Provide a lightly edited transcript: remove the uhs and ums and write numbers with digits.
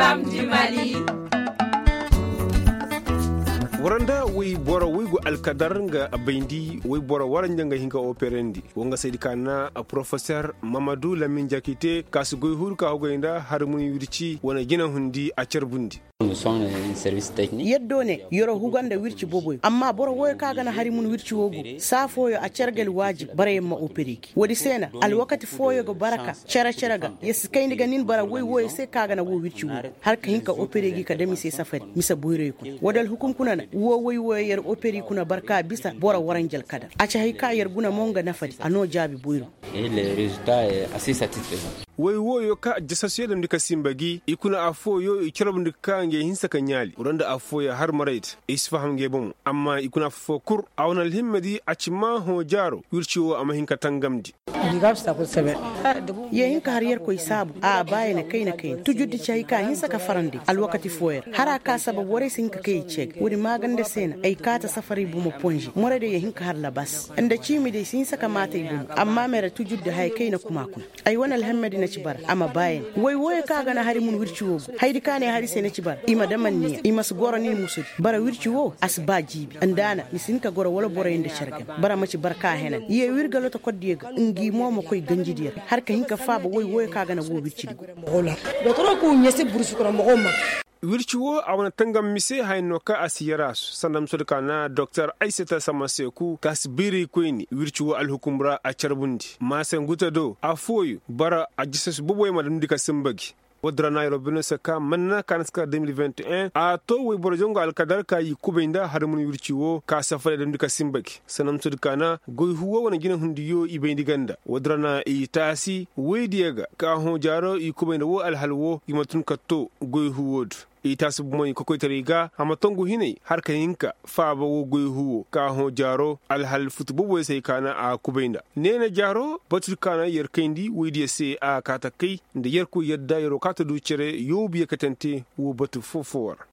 femmes du Mali. waranda wi bora wigu alkadar nga abendi wi bora waranja nga hinga operendi wonga saydi kana a professeur Mamadou Lamine Diakité kasugoy hurka hogoynda harmoni wirci wana gina hundi a cerbundi nous sommes un service technique yeddo ne yoro huganda wirci boboy amma bora woy kaga na harimun wirci wogu safoyo a cergal wajib bare ma operiki wodi sena al wakati foyo go baraka cara ga yes kayndi ganin bara woy sai kaga na wo wirci wogu har ka hinka operigi ka demi sai safari misa boyre ku wadal hukum kuna wo yar operi kuna barka bisa bora waranjal kada a ca hay yar guna monga nafari ano jabi boyro et le résultat est assez satisfaisant woyo ka jasasiyo da ndika simbagi ikuna afoyo ikirab ndika nge hinsa kanyali uranda afoya har marait isfaham nge bom amma ikuna fokur awnal himmadi acima ho jaro wirciwo ama hinka tangamdi ye hinka har yar koy sabu a baye na kai tujuddi cai ka hinsa ka farandi al wakati foyer hara ka sabab wore sinka kai cek wuri maganda sena ai kata safari buma ponji morade ye hinka har labas anda cimi dai sinsa ka mata ibum amma mera tujuddi hay kai na kuma kun ai wanal hammadi na cibar ama bayen woy kaga na hari mun wirci wo haydi kane hari sai na cibar ima da manniya ima su goro ni musud bara wirci wo asba jibi andana misin ka goro wala boro yende cerga bara maci barka henan ye wirgalo to koddiga ngi momo koy ganjidiyar har ka hinka fa ba woy kaga na wo wirci do toro ko nyese bursu ko mo gomma wirciwo a wani tangam mise haino ka asiyara sanam sodka na Dr. Aissata Samaseku kasbiri kwini wirciwo alhukumra a carbundi masen gutado afoyu bara a jisas boboy madam dika simbagi wadrana robino saka manna kanska 2021 a to we borjongo alkadar ka yi kubinda harmun wirciwo ka safale dam dika simbagi sanam sodka na goy huwa wana gina hundiyo ibendi ganda wadrana itasi wediyaga ka ho jaro i kubinda wo alhalwo imatun katto goy huwodu ita su moy ko koytariga ama tongu hinay har ka hinka fa ba wo goy huwo ka ho jaro al hal futbu boy sai kana a kubainda nena jaro batur kana yer kendi widi se a kata kai da yer ku yadda yaro kata du cere yobi katante wo batu fofor